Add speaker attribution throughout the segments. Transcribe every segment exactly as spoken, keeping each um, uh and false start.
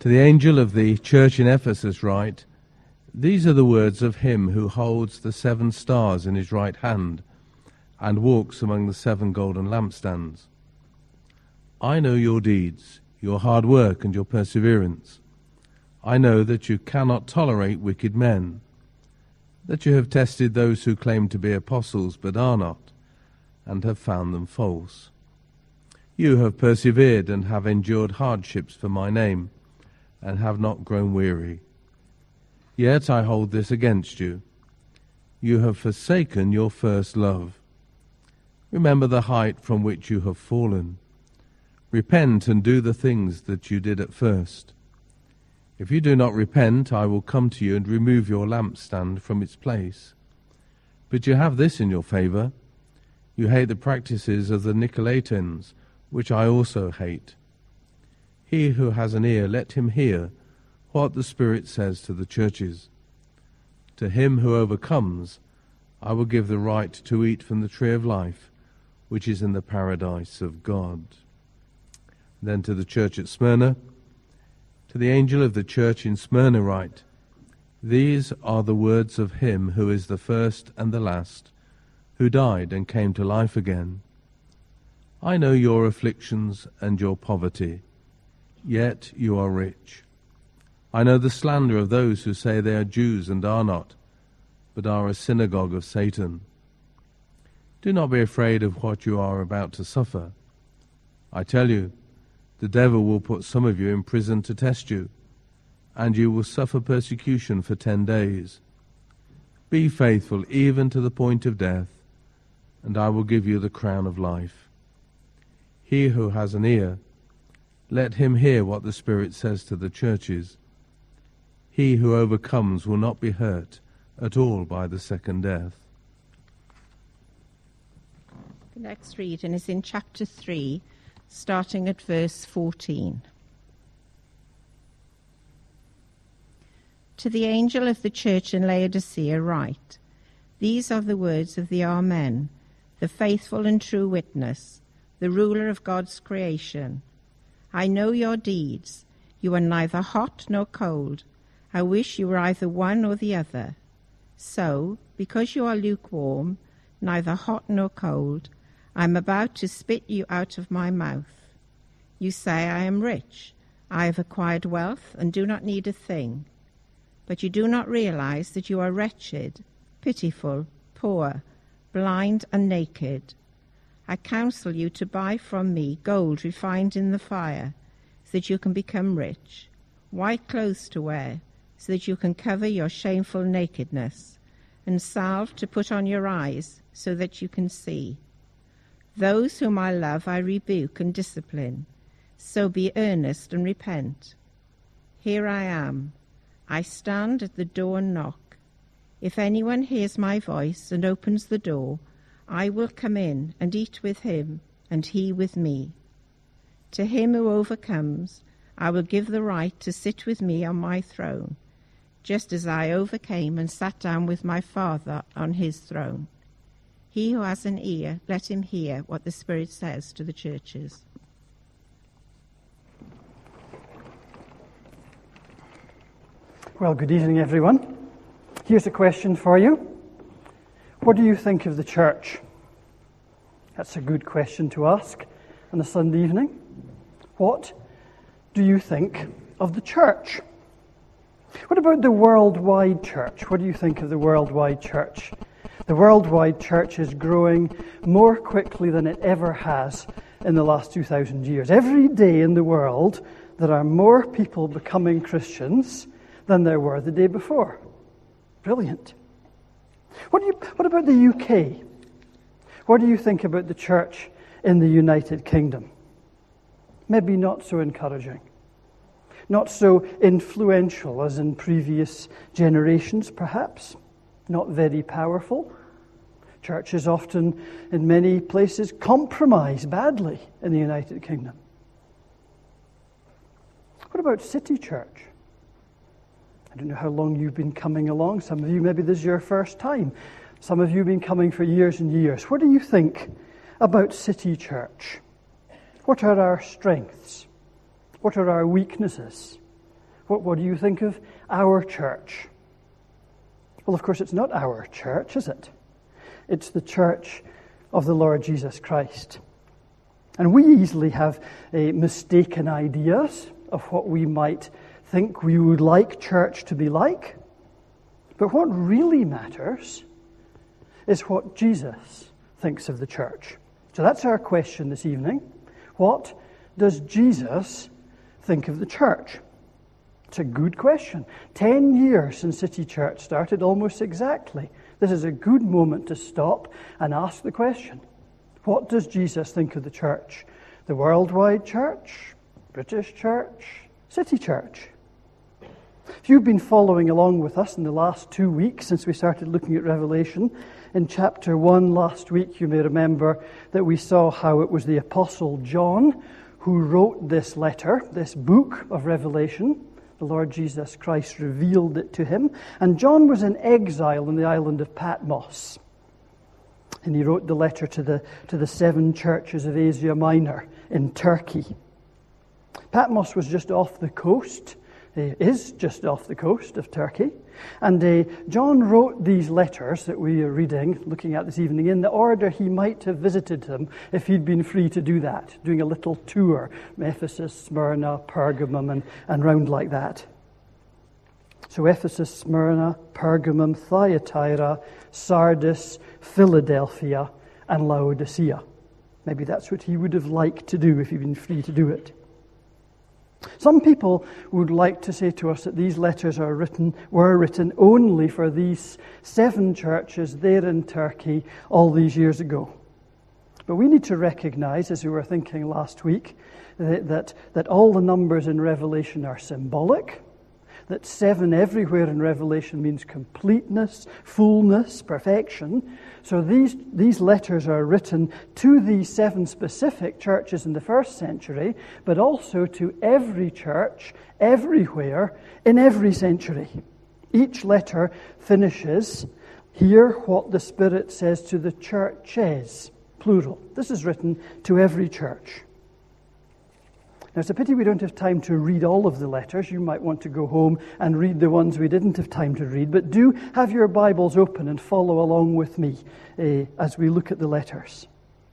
Speaker 1: To the angel of the church in Ephesus write, These are the words of him who holds the seven stars in his right hand and walks among the seven golden lampstands. I know your deeds, your hard work and your perseverance. I know that you cannot tolerate wicked men, that you have tested those who claim to be apostles but are not, and have found them false. You have persevered and have endured hardships for my name, and have not grown weary. Yet I hold this against you. You have forsaken your first love. Remember the height from which you have fallen. Repent and do the things that you did at first. If you do not repent, I will come to you and remove your lampstand from its place. But you have this in your favor. You hate the practices of the Nicolaitans, which I also hate. He who has an ear, let him hear what the Spirit says to the churches. To him who overcomes, I will give the right to eat from the tree of life, which is in the paradise of God. Then to the church at Smyrna, to the angel of the church in Smyrna write, These are the words of him who is the first and the last, who died and came to life again. I know your afflictions and your poverty, yet you are rich. I know the slander of those who say they are Jews and are not, but are a synagogue of Satan. Do not be afraid of what you are about to suffer. I tell you, the devil will put some of you in prison to test you, and you will suffer persecution for ten days. Be faithful even to the point of death, and I will give you the crown of life. He who has an ear, let him hear what the Spirit says to the churches. He who overcomes will not be hurt at all by the second death.
Speaker 2: The next reading is in chapter three, starting at verse fourteen. To the angel of the church in Laodicea write, These are the words of the Amen, the faithful and true witness, the ruler of God's creation. I know your deeds. You are neither hot nor cold. I wish you were either one or the other. So, because you are lukewarm, neither hot nor cold, I am about to spit you out of my mouth. You say, I am rich. I have acquired wealth and do not need a thing. But you do not realize that you are wretched, pitiful, poor, blind and naked. I counsel you to buy from me gold refined in the fire, so that you can become rich, white clothes to wear, so that you can cover your shameful nakedness, and salve to put on your eyes, so that you can see. Those whom I love I rebuke and discipline, so be earnest and repent. Here I am. I stand at the door and knock. If anyone hears my voice and opens the door, I will come in and eat with him, and he with me. To him who overcomes, I will give the right to sit with me on my throne, just as I overcame and sat down with my Father on his throne. He who has an ear, let him hear what the Spirit says to the churches.
Speaker 3: Well, good evening, everyone. Here's a question for you. What do you think of the church? That's a good question to ask on a Sunday evening. What do you think of the church? What about the worldwide church? What do you think of the worldwide church? The worldwide church is growing more quickly than it ever has in the last two thousand years. Every day in the world, there are more people becoming Christians than there were the day before. Brilliant. What do you, what about the U K? What do you think about the church in the United Kingdom? Maybe not so encouraging. Not so influential as in previous generations, perhaps. Not very powerful. Churches often, in many places, compromise badly in the United Kingdom. What about City Church? I don't know how long you've been coming along. Some of you, maybe this is your first time. Some of you have been coming for years and years. What do you think about City Church? What are our strengths? What are our weaknesses? What, what do you think of our church? Well, of course, it's not our church, is it? It's the church of the Lord Jesus Christ. And we easily have uh, mistaken ideas of what we might think we would like church to be like. But what really matters is what Jesus thinks of the church. So that's our question this evening. What does Jesus think of the church? It's a good question. Ten years since City Church started, almost exactly. This is a good moment to stop and ask the question. What does Jesus think of the church? The worldwide church? British church? City Church? If you've been following along with us in the last two weeks since we started looking at Revelation, in chapter one last week you may remember that we saw how it was the Apostle John who wrote this letter, this book of Revelation. The Lord Jesus Christ revealed it to him. And John was in exile on the island of Patmos. And he wrote the letter to the, to the seven churches of Asia Minor in Turkey. Patmos was just off the coast, uh, is just off the coast of Turkey. And uh, John wrote these letters that we are reading, looking at this evening, in the order he might have visited them if he'd been free to do that, doing a little tour, Ephesus, Smyrna, Pergamum, and, and round like that. So Ephesus, Smyrna, Pergamum, Thyatira, Sardis, Philadelphia, and Laodicea. Maybe that's what he would have liked to do if he'd been free to do it. Some people would like to say to us that these letters are written, were written only for these seven churches there in Turkey all these years ago. But we need to recognize, as we were thinking last week, that, that, that all the numbers in Revelation are symbolic, that seven everywhere in Revelation means completeness, fullness, perfection. So these, these letters are written to these seven specific churches in the first century, but also to every church, everywhere, in every century. Each letter finishes, hear what the Spirit says to the churches, plural. This is written to every church. Now, it's a pity we don't have time to read all of the letters. You might want to go home and read the ones we didn't have time to read. But do have your Bibles open and follow along with me uh, as we look at the letters.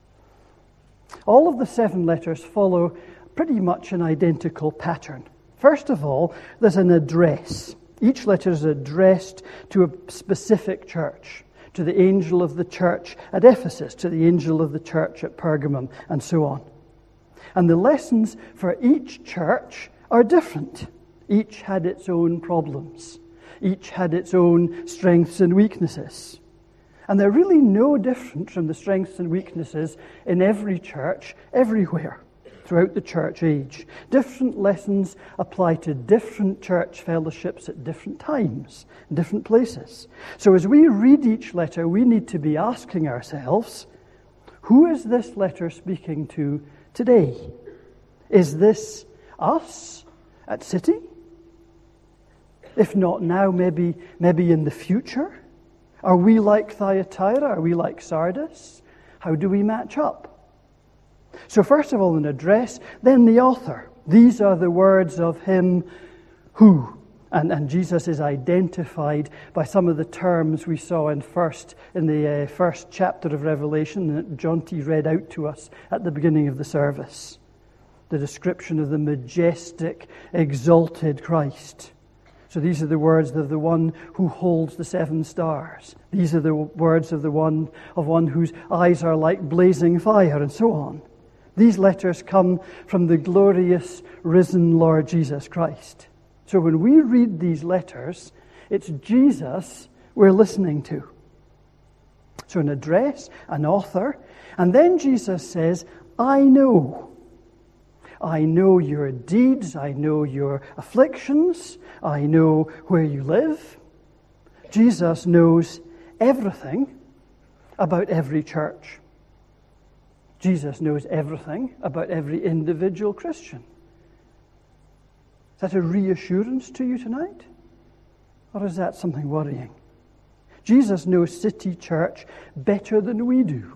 Speaker 3: All of the seven letters follow pretty much an identical pattern. First of all, there's an address. Each letter is addressed to a specific church, to the angel of the church at Ephesus, to the angel of the church at Pergamum, and so on. And the lessons for each church are different. Each had its own problems. Each had its own strengths and weaknesses. And they're really no different from the strengths and weaknesses in every church, everywhere, throughout the church age. Different lessons apply to different church fellowships at different times, in different places. So as we read each letter, we need to be asking ourselves, who is this letter speaking to today? Is this us at City? If not now, maybe maybe in the future? Are we like Thyatira? Are we like Sardis? How do we match up? So first of all, an address, then the author. These are the words of him who. And, and Jesus is identified by some of the terms we saw in first in the uh, first chapter of Revelation that John T. read out to us at the beginning of the service. The description of the majestic, exalted Christ. So these are the words of the one who holds the seven stars. These are the words of the one of one whose eyes are like blazing fire, and so on. These letters come from the glorious, risen Lord Jesus Christ. So when we read these letters, it's Jesus we're listening to. So an address, an author, and then Jesus says, I know. I know your deeds, I know your afflictions, I know where you live. Jesus knows everything about every church. Jesus knows everything about every individual Christian. Is that a reassurance to you tonight? Or is that something worrying? Jesus knows City Church better than we do.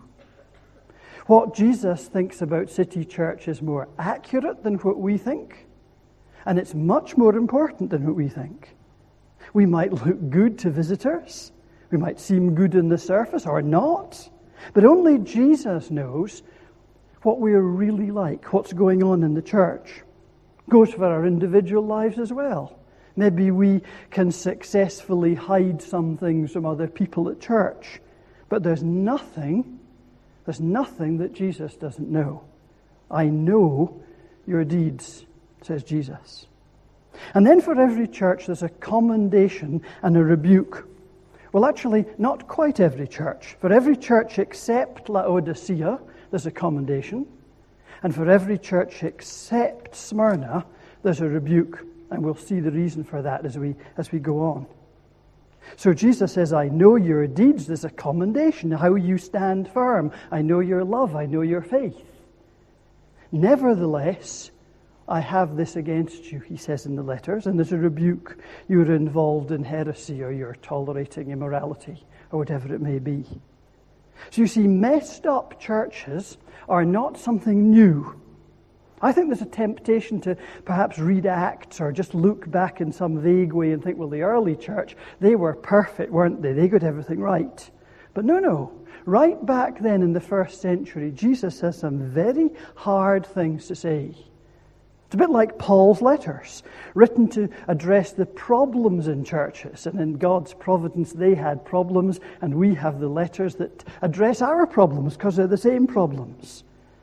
Speaker 3: What Jesus thinks about City Church is more accurate than what we think. And it's much more important than what we think. We might look good to visitors. We might seem good on the surface or not. But only Jesus knows what we're really like, what's going on in the church. Goes for our individual lives as well. Maybe we can successfully hide some things from other people at church. But there's nothing, there's nothing that Jesus doesn't know. I know your deeds, says Jesus. And then for every church there's a commendation and a rebuke. Well, actually, not quite every church. For every church except Laodicea, there's a commendation. And for every church except Smyrna, there's a rebuke. And we'll see the reason for that as we as we go on. So Jesus says, I know your deeds. There's a commendation, how you stand firm. I know your love. I know your faith. Nevertheless, I have this against you, he says in the letters, and there's a rebuke. You're involved in heresy, or you're tolerating immorality, or whatever it may be. So you see, messed up churches are not something new. I think there's a temptation to perhaps read Acts or just look back in some vague way and think, well, the early church, they were perfect, weren't they? They got everything right. But no, no. Right back then in the first century, Jesus has some very hard things to say. It's a bit like Paul's letters, written to address the problems in churches. And in God's providence, they had problems, and we have the letters that address our problems because they're the same problems.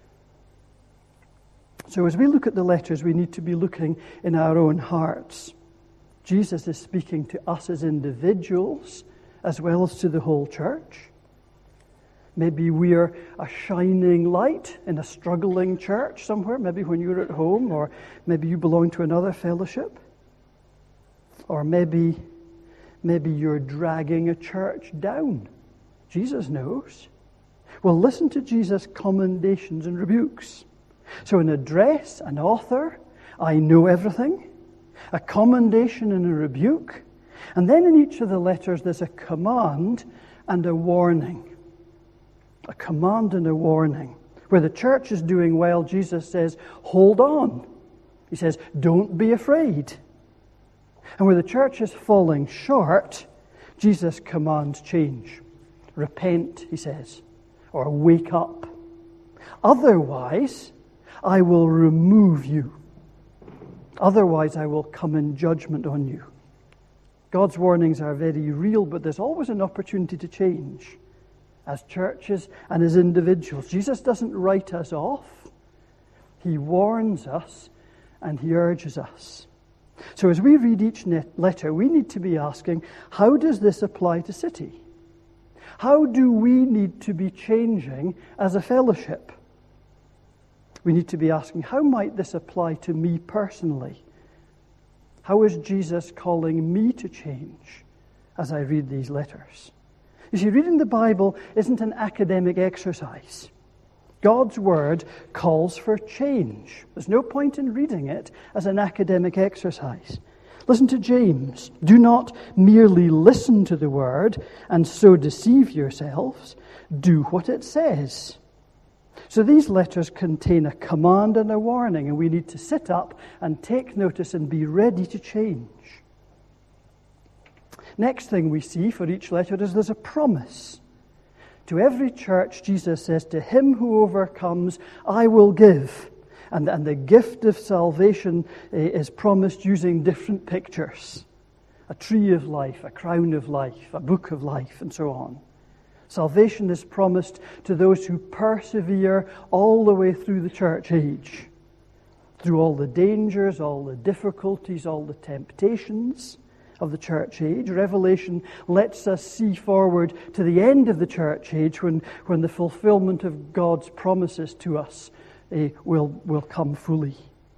Speaker 3: So as we look at the letters, we need to be looking in our own hearts. Jesus is speaking to us as individuals as well as to the whole church. Maybe we're a shining light in a struggling church somewhere, maybe when you're at home, or maybe you belong to another fellowship. Or maybe, maybe you're dragging a church down. Jesus knows. Well, listen to Jesus' commendations and rebukes. So an address, an author, I know everything, a commendation and a rebuke, and then in each of the letters there's a command and a warning. A command and a warning. Where the church is doing well, Jesus says, hold on. He says, don't be afraid. And where the church is falling short, Jesus commands change. Repent, he says, or wake up. Otherwise, I will remove you. Otherwise, I will come in judgment on you. God's warnings are very real, but there's always an opportunity to change. As churches and as individuals. Jesus doesn't write us off. He warns us and he urges us. So as we read each letter, we need to be asking, how does this apply to City? How do we need to be changing as a fellowship? We need to be asking, how might this apply to me personally? How is Jesus calling me to change as I read these letters? You see, reading the Bible isn't an academic exercise. God's Word calls for change. There's no point in reading it as an academic exercise. Listen to James. Do not merely listen to the Word and so deceive yourselves. Do what it says. So these letters contain a command and a warning, and we need to sit up and take notice and be ready to change. Next thing we see for each letter is there's a promise. To every church, Jesus says, to him who overcomes, I will give. And, and the gift of salvation uh, is promised using different pictures. A tree of life, a crown of life, a book of life, and so on. Salvation is promised to those who persevere all the way through the church age. Through all the dangers, all the difficulties, all the temptations of the church age. Revelation lets us see forward to the end of the church age when, when the fulfillment of God's promises to us uh, will, will come fully.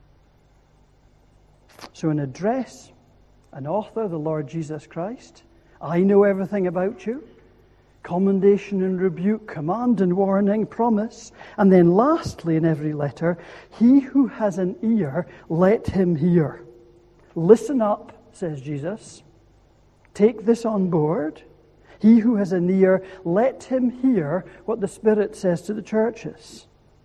Speaker 3: So an address, an author, the Lord Jesus Christ. I know everything about you. Commendation and rebuke, command and warning, promise. And then lastly in every letter, he who has an ear, let him hear. Listen up, says Jesus. Take this on board. He who has an ear, let him hear what the Spirit says to the churches.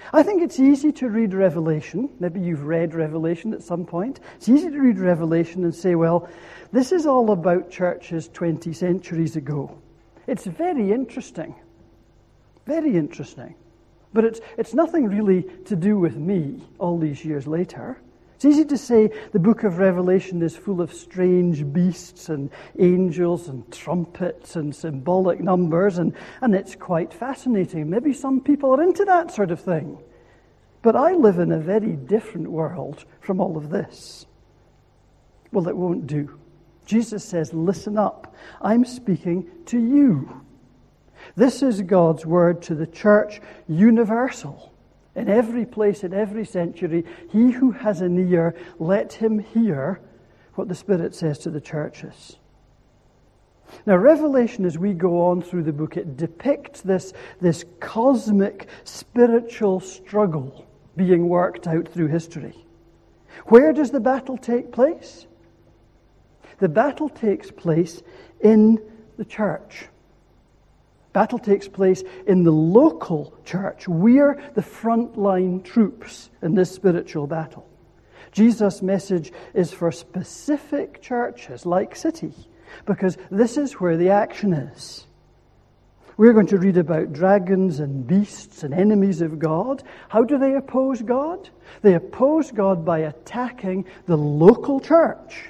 Speaker 3: I think it's easy to read Revelation. Maybe you've read Revelation at some point. It's easy to read Revelation and say, well, this is all about churches twenty centuries ago. It's very interesting. Very interesting. But it's, it's nothing really to do with me all these years later. It's easy to say the book of Revelation is full of strange beasts and angels and trumpets and symbolic numbers, and, and it's quite fascinating. Maybe some people are into that sort of thing. But I live in a very different world from all of this. Well, it won't do. Jesus says, listen up. I'm speaking to you. This is God's word to the church universal. In every place, in every century, he who has an ear, let him hear what the Spirit says to the churches. Now, Revelation, as we go on through the book, it depicts this, this cosmic spiritual struggle being worked out through history. Where does the battle take place? The battle takes place in the church. Battle takes place in the local church. We're the frontline troops in this spiritual battle. Jesus' message is for specific churches like City, because this is where the action is. We're going to read about dragons and beasts and enemies of God. How do they oppose God? They oppose God by attacking the local church.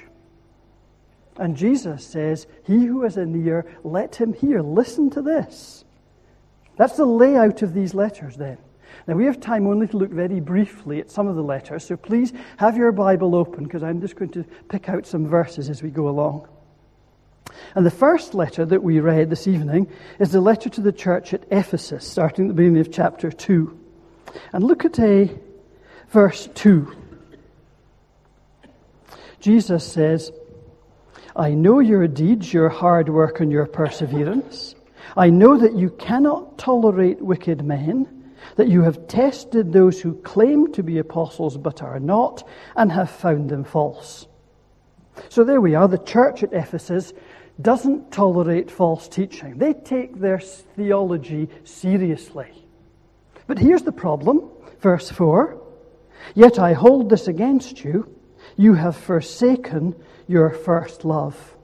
Speaker 3: And Jesus says, he who has an ear, let him hear. Listen to this. That's the layout of these letters then. Now we have time only to look very briefly at some of the letters, so please have your Bible open, because I'm just going to pick out some verses as we go along. And the first letter that we read this evening is the letter to the church at Ephesus, starting at the beginning of chapter two. And look at a verse two. Jesus says, I know your deeds, your hard work, and your perseverance. I know that you cannot tolerate wicked men, that you have tested those who claim to be apostles but are not, and have found them false. So there we are. The church at Ephesus doesn't tolerate false teaching. They take their theology seriously. But here's the problem, verse four. Yet I hold this against you. You have forsaken your first love.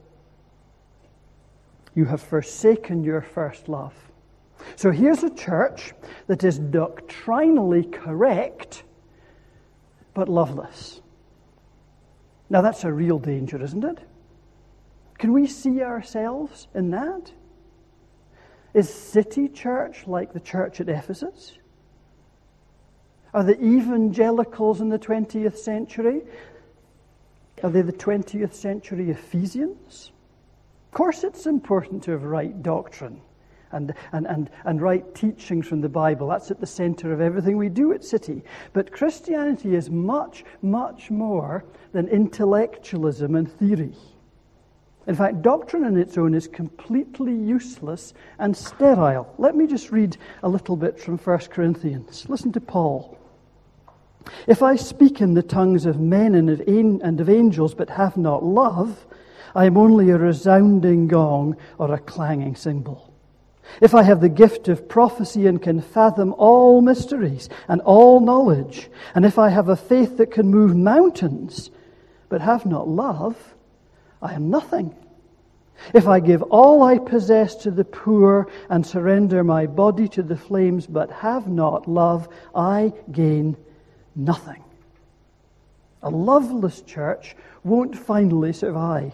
Speaker 3: You have forsaken your first love. So here's a church that is doctrinally correct, but loveless. Now that's a real danger, isn't it? Can we see ourselves in that? Is City Church like the church at Ephesus? Are the evangelicals in the twentieth century, are they the twentieth century Ephesians? Of course it's important to have right doctrine and, and, and, and right teachings from the Bible. That's at the center of everything we do at City. But Christianity is much, much more than intellectualism and theory. In fact, doctrine on its own is completely useless and sterile. Let me just read a little bit from First Corinthians. Listen to Paul. If I speak in the tongues of men and of, an- and of angels but have not love, I am only a resounding gong or a clanging cymbal. If I have the gift of prophecy and can fathom all mysteries and all knowledge, and if I have a faith that can move mountains but have not love, I am nothing. If I give all I possess to the poor and surrender my body to the flames but have not love, I gain nothing. A loveless church won't finally survive.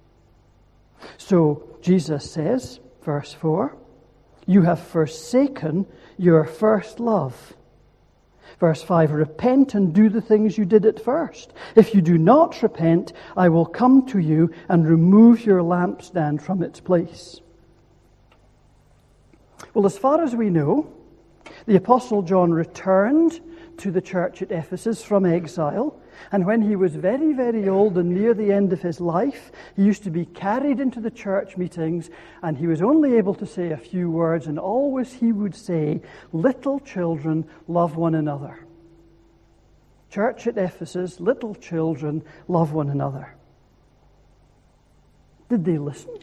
Speaker 3: So Jesus says, verse four, you have forsaken your first love. Verse five, repent and do the things you did at first. If you do not repent, I will come to you and remove your lampstand from its place. Well, as far as we know, the Apostle John returned to the church at Ephesus from exile, and when he was very, very old and near the end of his life, he used to be carried into the church meetings, and he was only able to say a few words, and always he would say, little children, love one another. Church at Ephesus, little children, love one another. Did they listen?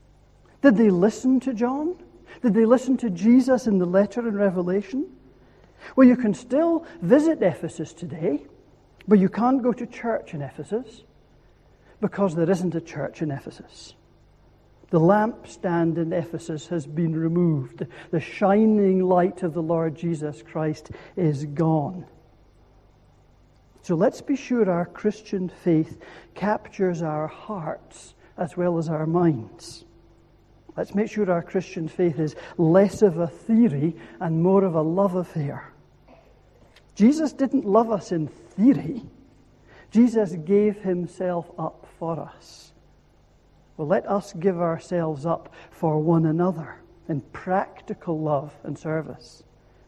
Speaker 3: Did they listen to John? Did they listen to Jesus in the letter in Revelation? Well, you can still visit Ephesus today, but you can't go to church in Ephesus because there isn't a church in Ephesus. The lampstand in Ephesus has been removed. The shining light of the Lord Jesus Christ is gone. So let's be sure our Christian faith captures our hearts as well as our minds. Let's make sure our Christian faith is less of a theory and more of a love affair. Jesus didn't love us in theory. Jesus gave himself up for us. Well, let us give ourselves up for one another in practical love and service.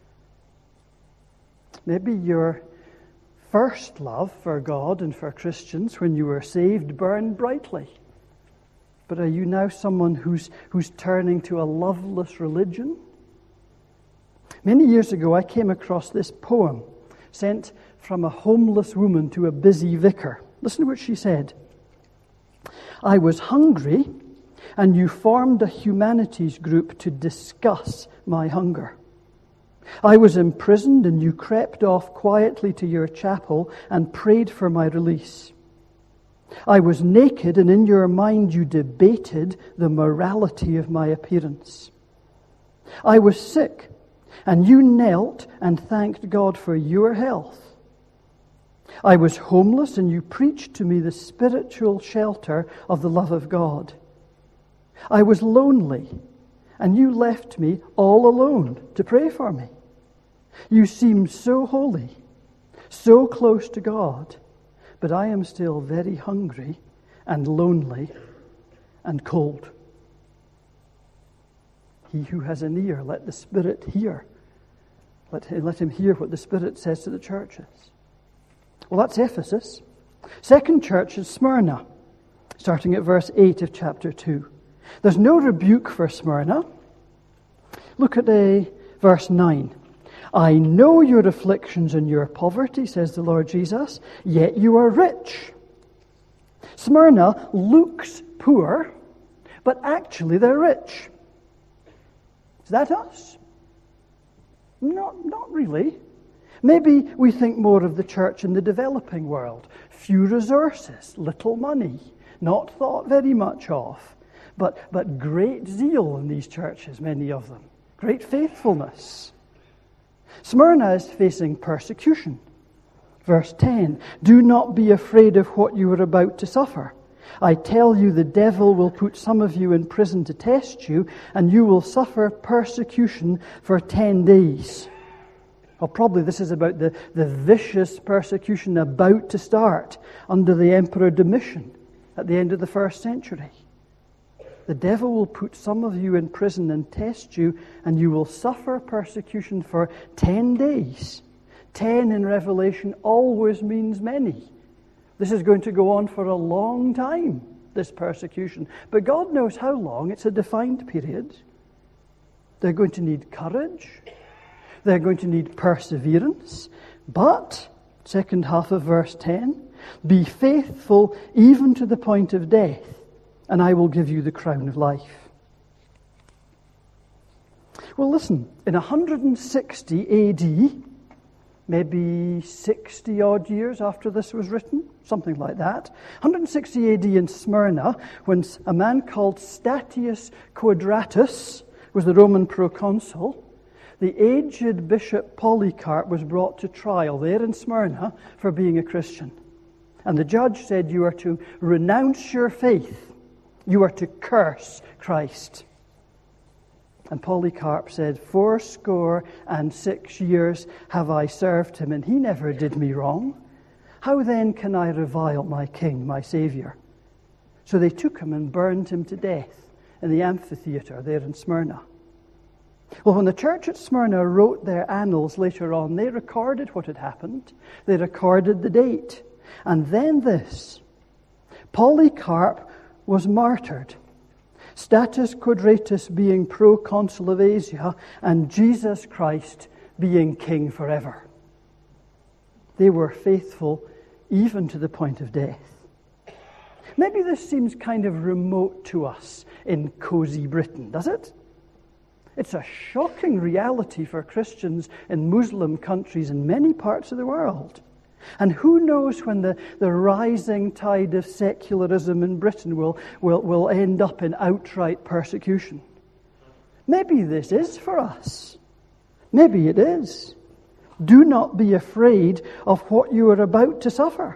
Speaker 3: Maybe your first love for God and for Christians when you were saved burned brightly. But are you now someone who's, who's turning to a loveless religion? Many years ago, I came across this poem sent from a homeless woman to a busy vicar. Listen to what she said. I was hungry, and you formed a humanities group to discuss my hunger. I was imprisoned, and you crept off quietly to your chapel and prayed for my release. I was naked, and in your mind you debated the morality of my appearance. I was sick, and you knelt and thanked God for your health. I was homeless, and you preached to me the spiritual shelter of the love of God. I was lonely, and you left me all alone to pray for me. You seemed so holy, so close to God, but I am still very hungry and lonely and cold. He who has an ear, let the Spirit hear. Let, let him hear what the Spirit says to the churches. Well, that's Ephesus. Second church is Smyrna, starting at verse eight of chapter two. There's no rebuke for Smyrna. Look at uh, verse nine. I know your afflictions and your poverty, says the Lord Jesus, yet you are rich. Smyrna looks poor, but actually they're rich. Is that us? Not, not really. Maybe we think more of the church in the developing world. Few resources, little money, not thought very much of, but, but great zeal in these churches, many of them. Great faithfulness. Smyrna is facing persecution. Verse ten, do not be afraid of what you are about to suffer. I tell you, the devil will put some of you in prison to test you, and you will suffer persecution for ten days. Well, probably this is about the, the vicious persecution about to start under the Emperor Domitian at the end of the first century. The devil will put some of you in prison and test you, and you will suffer persecution for ten days. Ten in Revelation always means many. This is going to go on for a long time, this persecution. But God knows how long. It's a defined period. They're going to need courage. They're going to need perseverance. But, second half of verse ten, be faithful even to the point of death, and I will give you the crown of life. Well, listen, in one hundred sixty A D, maybe sixty odd years after this was written, something like that, one hundred sixty A D in Smyrna, when a man called Statius Quadratus was the Roman proconsul, the aged Bishop Polycarp was brought to trial there in Smyrna for being a Christian. And the judge said, you are to renounce your faith. You are to curse Christ. And Polycarp said, fourscore and six years have I served him, and he never did me wrong. How then can I revile my king, my Saviour? So they took him and burned him to death in the amphitheatre there in Smyrna. Well, when the church at Smyrna wrote their annals later on, they recorded what had happened. They recorded the date. And then this. Polycarp was martyred. Status Quadratus being proconsul of Asia, and Jesus Christ being king forever. They were faithful even to the point of death. Maybe this seems kind of remote to us in cosy Britain, does it? It's a shocking reality for Christians in Muslim countries in many parts of the world. And who knows when the, the rising tide of secularism in Britain will, will, will end up in outright persecution. Maybe this is for us. Maybe it is. Do not be afraid of what you are about to suffer.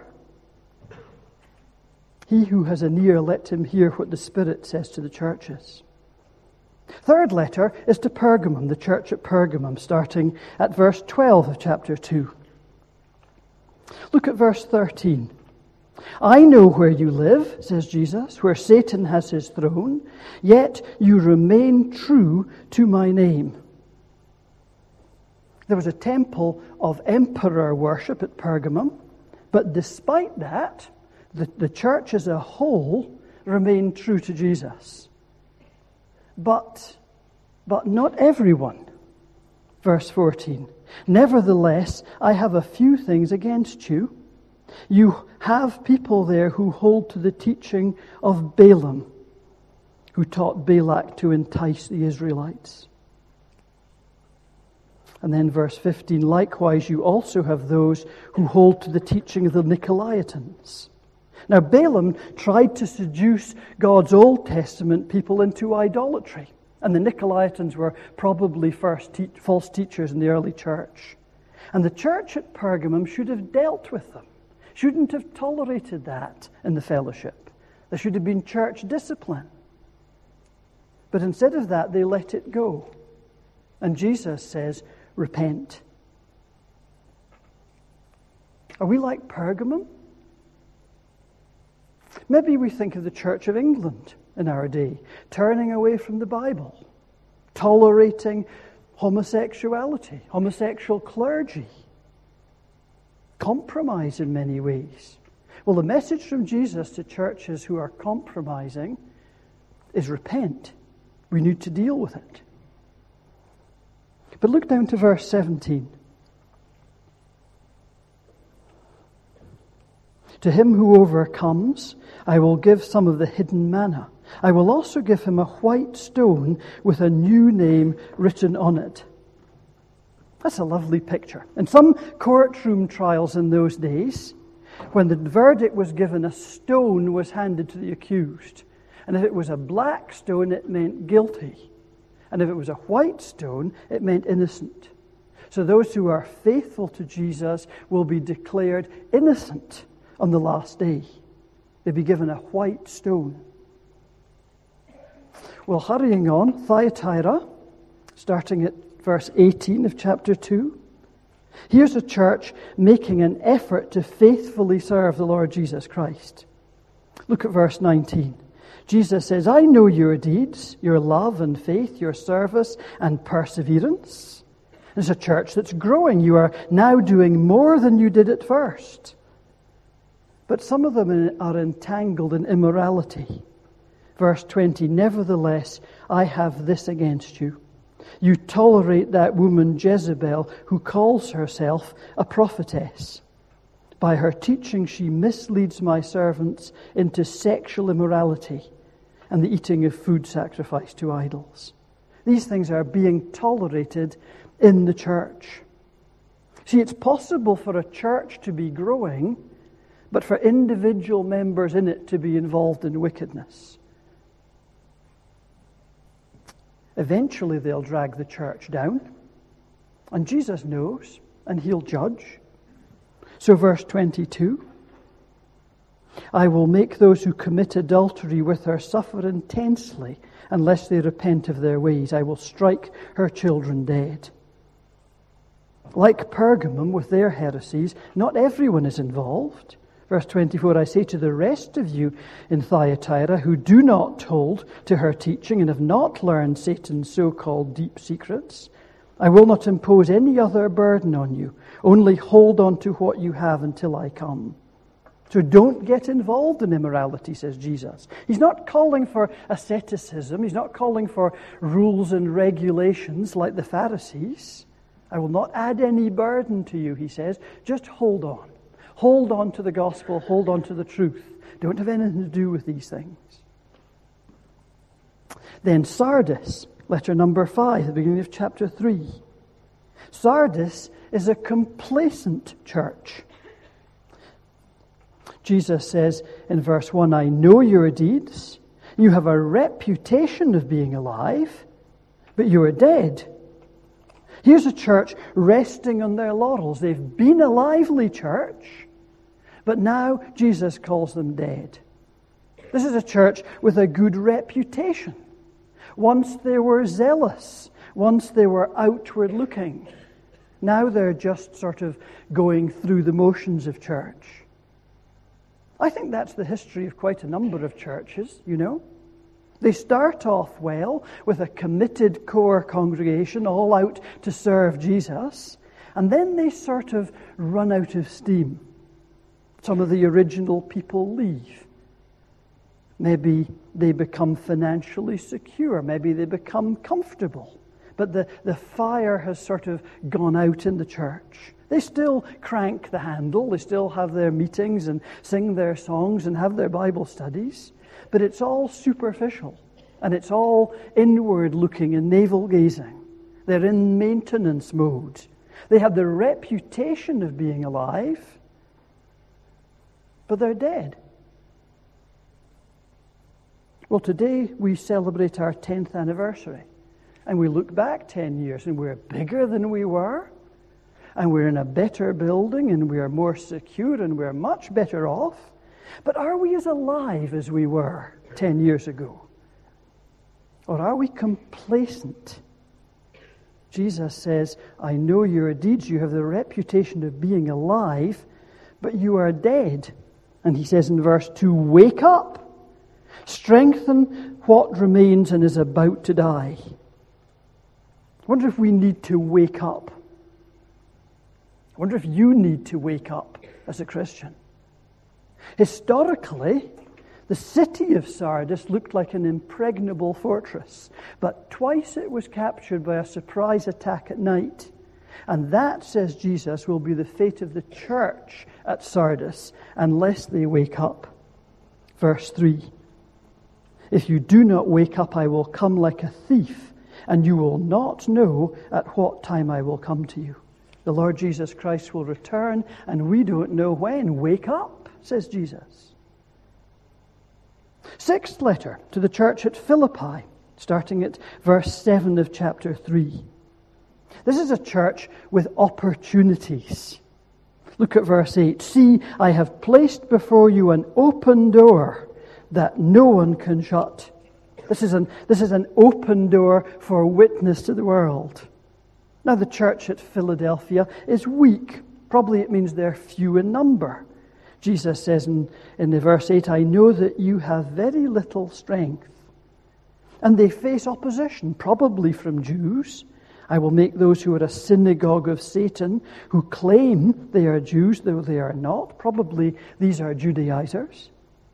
Speaker 3: He who has an ear, let him hear what the Spirit says to the churches. Third letter is to Pergamum, the church at Pergamum, starting at verse twelve of chapter two. Look at verse thirteen. I know where you live, says Jesus, where Satan has his throne, yet you remain true to my name. There was a temple of emperor worship at Pergamum, but despite that, the, the church as a whole remained true to Jesus. But, but not everyone. Verse fourteen. Nevertheless, I have a few things against you. You have people there who hold to the teaching of Balaam, who taught Balak to entice the Israelites. And then verse fifteen, likewise you also have those who hold to the teaching of the Nicolaitans. Now Balaam tried to seduce God's Old Testament people into idolatry. And the Nicolaitans were probably first te- false teachers in the early church. And the church at Pergamum should have dealt with them. Shouldn't have tolerated that in the fellowship. There should have been church discipline. But instead of that, they let it go. And Jesus says, repent. Are we like Pergamum? Maybe we think of the Church of England in our day, turning away from the Bible, tolerating homosexuality, homosexual clergy, compromise in many ways. Well, the message from Jesus to churches who are compromising is repent. We need to deal with it. But look down to verse seventeen. To him who overcomes, I will give some of the hidden manna. I will also give him a white stone with a new name written on it. That's a lovely picture. In some courtroom trials in those days, when the verdict was given, a stone was handed to the accused. And if it was a black stone, it meant guilty. And if it was a white stone, it meant innocent. So those who are faithful to Jesus will be declared innocent on the last day. They'll be given a white stone. Well, hurrying on, Thyatira, starting at verse eighteen of chapter two. Here's a church making an effort to faithfully serve the Lord Jesus Christ. Look at verse nineteen. Jesus says, I know your deeds, your love and faith, your service and perseverance. It's a church that's growing. You are now doing more than you did at first. But some of them are entangled in immorality. Verse twenty, nevertheless, I have this against you. You tolerate that woman Jezebel, who calls herself a prophetess. By her teaching, she misleads my servants into sexual immorality and the eating of food sacrificed to idols. These things are being tolerated in the church. See, it's possible for a church to be growing, but for individual members in it to be involved in wickedness. Eventually they'll drag the church down, and Jesus knows, and he'll judge. So verse twenty-two, I will make those who commit adultery with her suffer intensely unless they repent of their ways. I will strike her children dead. Like Pergamum with their heresies, not everyone is involved. Verse twenty-four, I say to the rest of you in Thyatira who do not hold to her teaching and have not learned Satan's so-called deep secrets, I will not impose any other burden on you. Only hold on to what you have until I come. So don't get involved in immorality, says Jesus. He's not calling for asceticism. He's not calling for rules and regulations like the Pharisees. I will not add any burden to you, he says. Just hold on. Hold on to the gospel. Hold on to the truth. Don't have anything to do with these things. Then Sardis, letter number five, the beginning of chapter three. Sardis is a complacent church. Jesus says in verse one, I know your deeds. You have a reputation of being alive, but you are dead. Here's a church resting on their laurels. They've been a lively church, but now Jesus calls them dead. This is a church with a good reputation. Once they were zealous. Once they were outward looking. Now they're just sort of going through the motions of church. I think that's the history of quite a number of churches, you know. They start off well with a committed core congregation all out to serve Jesus, and then they sort of run out of steam. Some of the original people leave. Maybe they become financially secure. Maybe they become comfortable. But the, the fire has sort of gone out in the church. They still crank the handle. They still have their meetings and sing their songs and have their Bible studies. But it's all superficial. And it's all inward looking and navel gazing. They're in maintenance mode. They have the reputation of being alive, but they're dead. Well, today we celebrate our tenth anniversary. And we look back ten years and we're bigger than we were. And we're in a better building and we're more secure and we're much better off. But are we as alive as we were ten years ago? Or are we complacent? Jesus says, I know your deeds. You have the reputation of being alive, but you are dead. And he says in verse two, wake up. Strengthen what remains and is about to die. I wonder if we need to wake up. I wonder if you need to wake up as a Christian. Historically, the city of Sardis looked like an impregnable fortress, but twice it was captured by a surprise attack at night. And that, says Jesus, will be the fate of the church at Sardis unless they wake up. Verse three. If you do not wake up, I will come like a thief, and you will not know at what time I will come to you. The Lord Jesus Christ will return, and we don't know when. Wake up, says Jesus. Sixth letter to the church at Philippi, starting at verse seven of chapter three. This is a church with opportunities. Look at verse eight. See, I have placed before you an open door that no one can shut. This is an, this is an open door for witness to the world. Now, the church at Philadelphia is weak. Probably it means they're few in number. Jesus says in, in the verse eight, I know that you have very little strength. And they face opposition, probably from Jews. I will make those who are a synagogue of Satan, who claim they are Jews, though they are not. Probably these are Judaizers.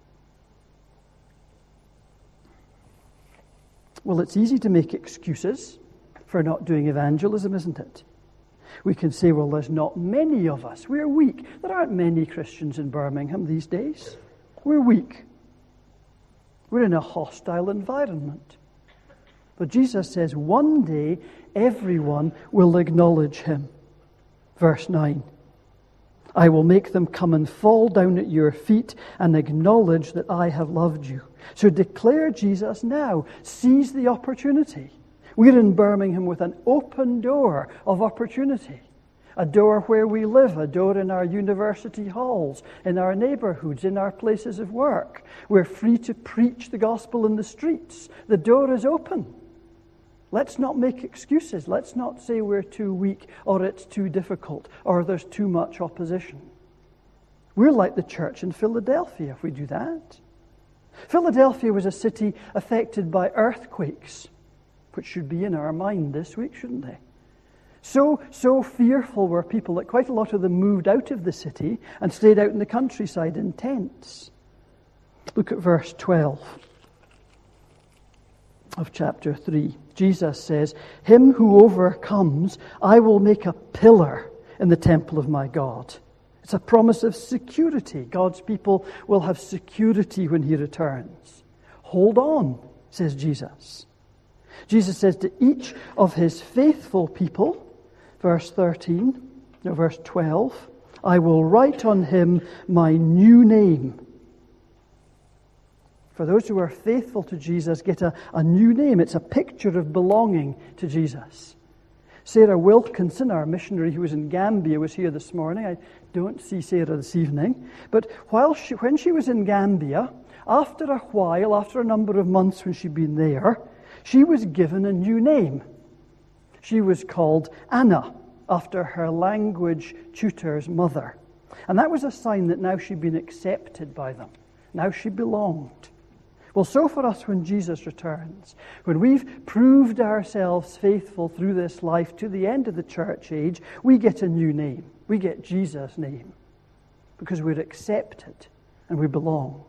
Speaker 3: Well, it's easy to make excuses for not doing evangelism, isn't it? We can say, well, there's not many of us. We're weak. There aren't many Christians in Birmingham these days. We're weak. We're in a hostile environment. But Jesus says one day everyone will acknowledge him. Verse nine. I will make them come and fall down at your feet and acknowledge that I have loved you. So declare Jesus now. Seize the opportunity. We're in Birmingham with an open door of opportunity. A door where we live, a door in our university halls, in our neighbourhoods, in our places of work. We're free to preach the gospel in the streets. The door is open. Let's not make excuses. Let's not say we're too weak or it's too difficult or there's too much opposition. We're like the church in Philadelphia if we do that. Philadelphia was a city affected by earthquakes, which should be in our mind this week, shouldn't they? So, so fearful were people that quite a lot of them moved out of the city and stayed out in the countryside in tents. Look at verse twelve of chapter three. Jesus says, him who overcomes, I will make a pillar in the temple of my God. It's a promise of security. God's people will have security when he returns. Hold on, says Jesus. Jesus says to each of his faithful people, verse thirteen, no, verse twelve, I will write on him my new name. For those who are faithful to Jesus get a, a new name. It's a picture of belonging to Jesus. Sarah Wilkinson, our missionary who was in Gambia, was here this morning. I don't see Sarah this evening. But while she, when she was in Gambia, after a while, after a number of months when she'd been there, she was given a new name. She was called Anna, after her language tutor's mother. And that was a sign that now she'd been accepted by them. Now she belonged. Well, so for us when Jesus returns, when we've proved ourselves faithful through this life to the end of the church age, we get a new name. We get Jesus' name because we're accepted and we belong.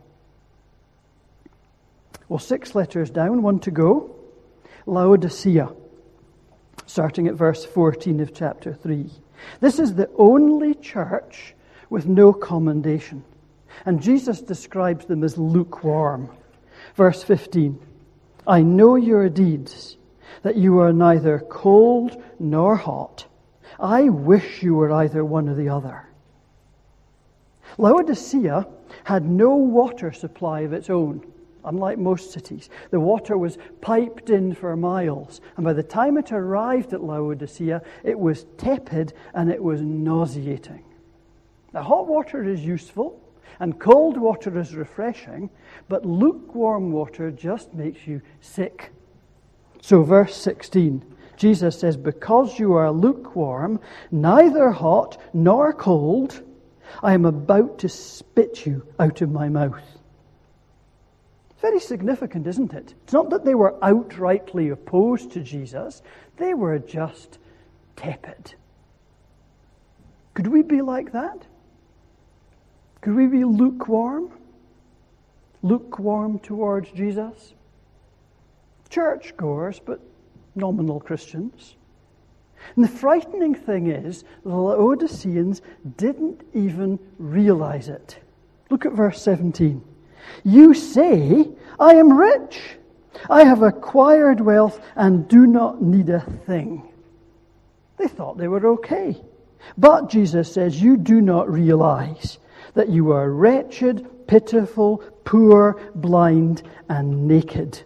Speaker 3: Well, six letters down, one to go. Laodicea, starting at verse fourteen of chapter three. This is the only church with no commendation. And Jesus describes them as lukewarm. Verse fifteen, I know your deeds, that you are neither cold nor hot. I wish you were either one or the other. Laodicea had no water supply of its own, unlike most cities. The water was piped in for miles, and by the time it arrived at Laodicea, it was tepid and it was nauseating. Now, hot water is useful, and cold water is refreshing, but lukewarm water just makes you sick. So verse sixteen, Jesus says, because you are lukewarm, neither hot nor cold, I am about to spit you out of my mouth. Very significant, isn't it? It's not that they were outrightly opposed to Jesus. They were just tepid. Could we be like that? Could we be lukewarm? Lukewarm towards Jesus? Churchgoers, but nominal Christians. And the frightening thing is, the Laodiceans didn't even realize it. Look at verse seventeen. You say, I am rich. I have acquired wealth and do not need a thing. They thought they were okay. But Jesus says, you do not realize that you are wretched, pitiful, poor, blind, and naked.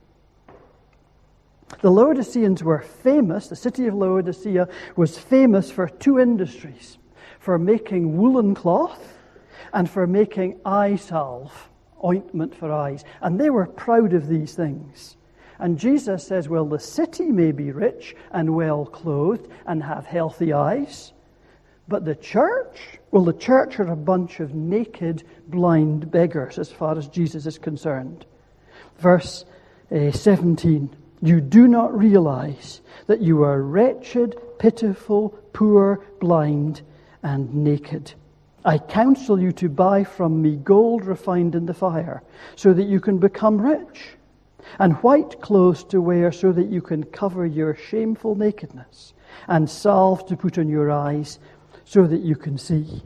Speaker 3: The Laodiceans were famous, the city of Laodicea was famous for two industries, for making woolen cloth and for making eye salve, ointment for eyes. And they were proud of these things. And Jesus says, well, the city may be rich and well clothed and have healthy eyes, but the church, well, the church are a bunch of naked, blind beggars as far as Jesus is concerned. Verse uh, seventeen, you do not realize that you are wretched, pitiful, poor, blind, and naked. I counsel you to buy from me gold refined in the fire, so that you can become rich, and white clothes to wear so that you can cover your shameful nakedness, and salve to put on your eyes so that you can see.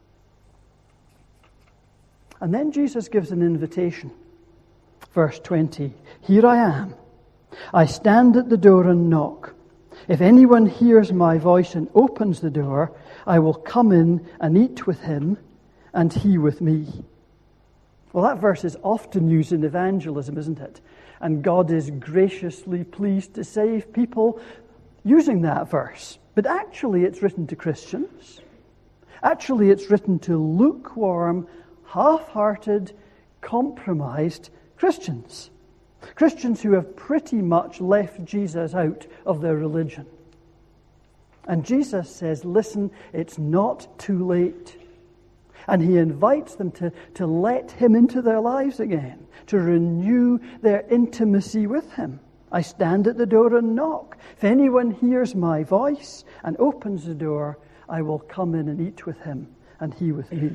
Speaker 3: And then Jesus gives an invitation. Verse twenty, here I am. I stand at the door and knock. If anyone hears my voice and opens the door, I will come in and eat with him and he with me. Well, that verse is often used in evangelism, isn't it? And God is graciously pleased to save people using that verse. But actually it's written to Christians. Actually it's written to lukewarm, half-hearted, compromised Christians. Christians who have pretty much left Jesus out of their religion. And Jesus says, listen, it's not too late. And he invites them to, to let him into their lives again, to renew their intimacy with him. I stand at the door and knock. If anyone hears my voice and opens the door, I will come in and eat with him and he with me.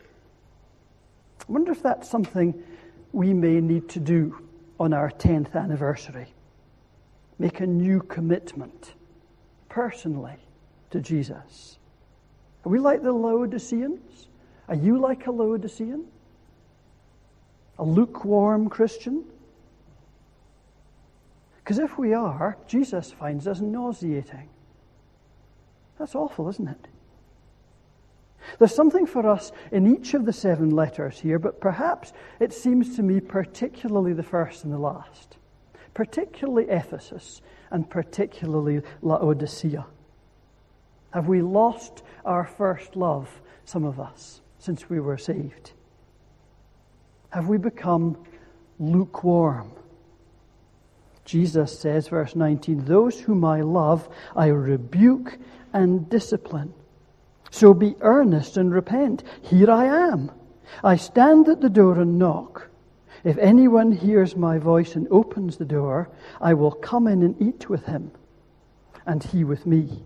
Speaker 3: I wonder if that's something we may need to do on our tenth anniversary. Make a new commitment personally to Jesus. Are we like the Laodiceans? Are you like a Laodicean? A lukewarm Christian? Because if we are, Jesus finds us nauseating. That's awful, isn't it? There's something for us in each of the seven letters here, but perhaps it seems to me particularly the first and the last. Particularly Ephesus and particularly Laodicea. Have we lost our first love, some of us, since we were saved? Have we become lukewarm? Jesus says, verse nineteen, those whom I love, I rebuke and discipline. So be earnest and repent. Here I am. I stand at the door and knock. If anyone hears my voice and opens the door, I will come in and eat with him, and he with me.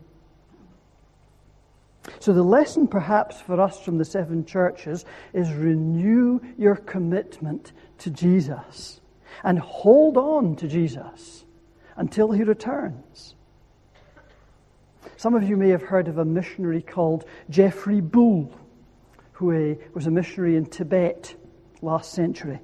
Speaker 3: So the lesson perhaps for us from the seven churches is renew your commitment to Jesus and hold on to Jesus until he returns. Some of you may have heard of a missionary called Geoffrey Bull, who was a missionary in Tibet last century.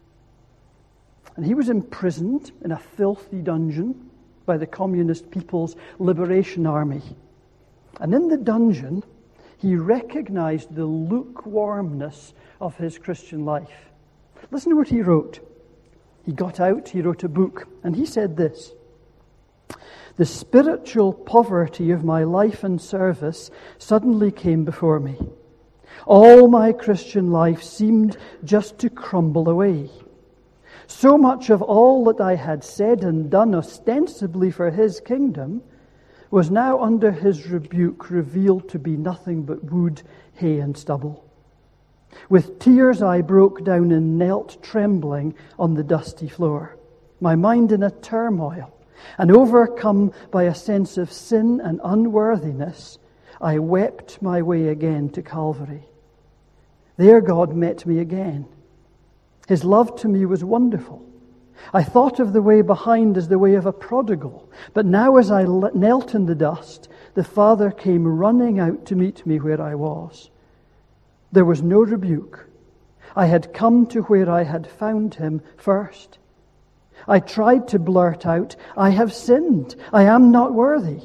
Speaker 3: And he was imprisoned in a filthy dungeon by the Communist People's Liberation Army. And in the dungeon, he recognized the lukewarmness of his Christian life. Listen to what he wrote. He got out, he wrote a book, and he said this: the spiritual poverty of my life and service suddenly came before me. All my Christian life seemed just to crumble away. So much of all that I had said and done ostensibly for his kingdom was now under his rebuke revealed to be nothing but wood, hay, and stubble. With tears I broke down and knelt trembling on the dusty floor, my mind in a turmoil, and overcome by a sense of sin and unworthiness, I wept my way again to Calvary. There God met me again. His love to me was wonderful. I thought of the way behind as the way of a prodigal, but now as I knelt in the dust, the Father came running out to meet me where I was. There was no rebuke. I had come to where I had found him first. I tried to blurt out, I have sinned, I am not worthy,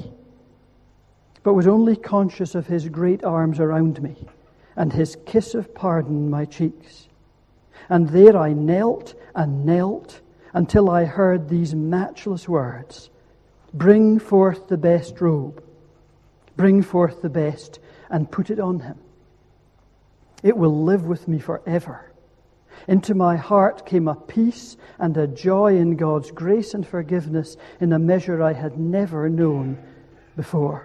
Speaker 3: but was only conscious of his great arms around me and his kiss of pardon in my cheeks. And there I knelt and knelt until I heard these matchless words: bring forth the best robe, bring forth the best, and put it on him. It will live with me forever. Into my heart came a peace and a joy in God's grace and forgiveness in a measure I had never known before.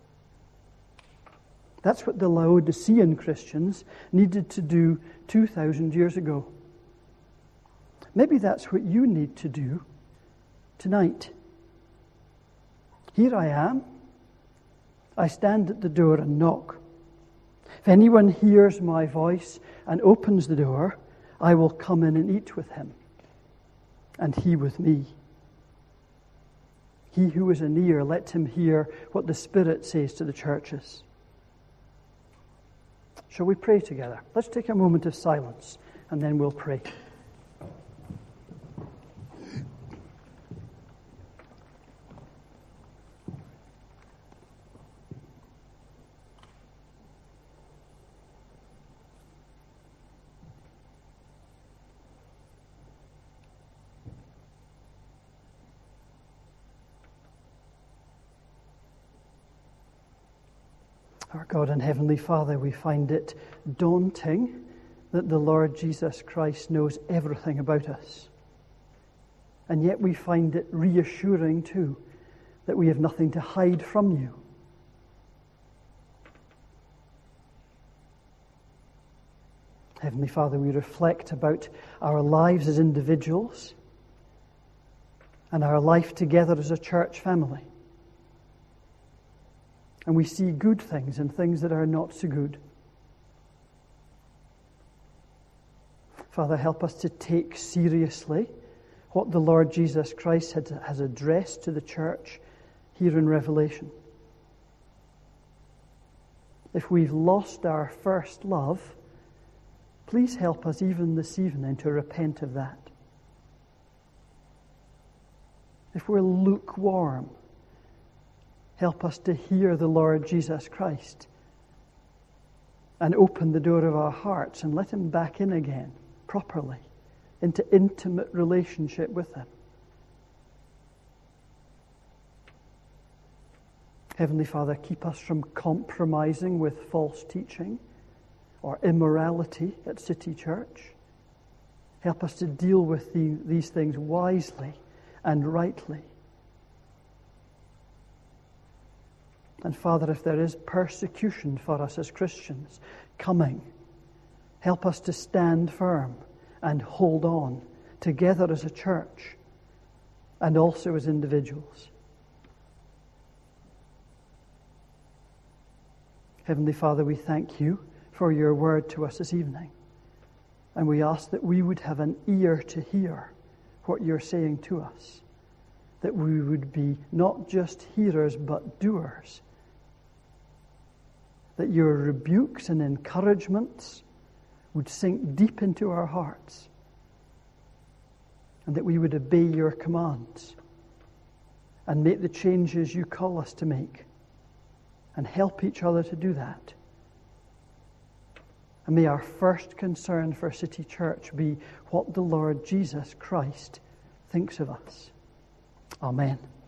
Speaker 3: That's what the Laodicean Christians needed to do two thousand years ago. Maybe that's what you need to do tonight. Here I am. I stand at the door and knock. If anyone hears my voice and opens the door, I will come in and eat with him, and he with me. He who is an ear, let him hear what the Spirit says to the churches. Shall we pray together? Let's take a moment of silence, and then we'll pray. Our God and Heavenly Father, we find it daunting that the Lord Jesus Christ knows everything about us. And yet we find it reassuring too that we have nothing to hide from you. Heavenly Father, we reflect about our lives as individuals and our life together as a church family. And we see good things and things that are not so good. Father, help us to take seriously what the Lord Jesus Christ has addressed to the church here in Revelation. If we've lost our first love, please help us even this evening to repent of that. if we're lukewarm, help us to hear the Lord Jesus Christ and open the door of our hearts and let him back in again properly into intimate relationship with him. Heavenly Father, keep us from compromising with false teaching or immorality at City Church. Help us to deal with the, these things wisely and rightly. And Father, if there is persecution for us as Christians coming, help us to stand firm and hold on together as a church and also as individuals. Heavenly Father, we thank you for your word to us this evening. And we ask that we would have an ear to hear what you're saying to us. That we would be not just hearers but doers. That your rebukes and encouragements would sink deep into our hearts. And that we would obey your commands and make the changes you call us to make. And help each other to do that. And may our first concern for City Church be what the Lord Jesus Christ thinks of us. Amen.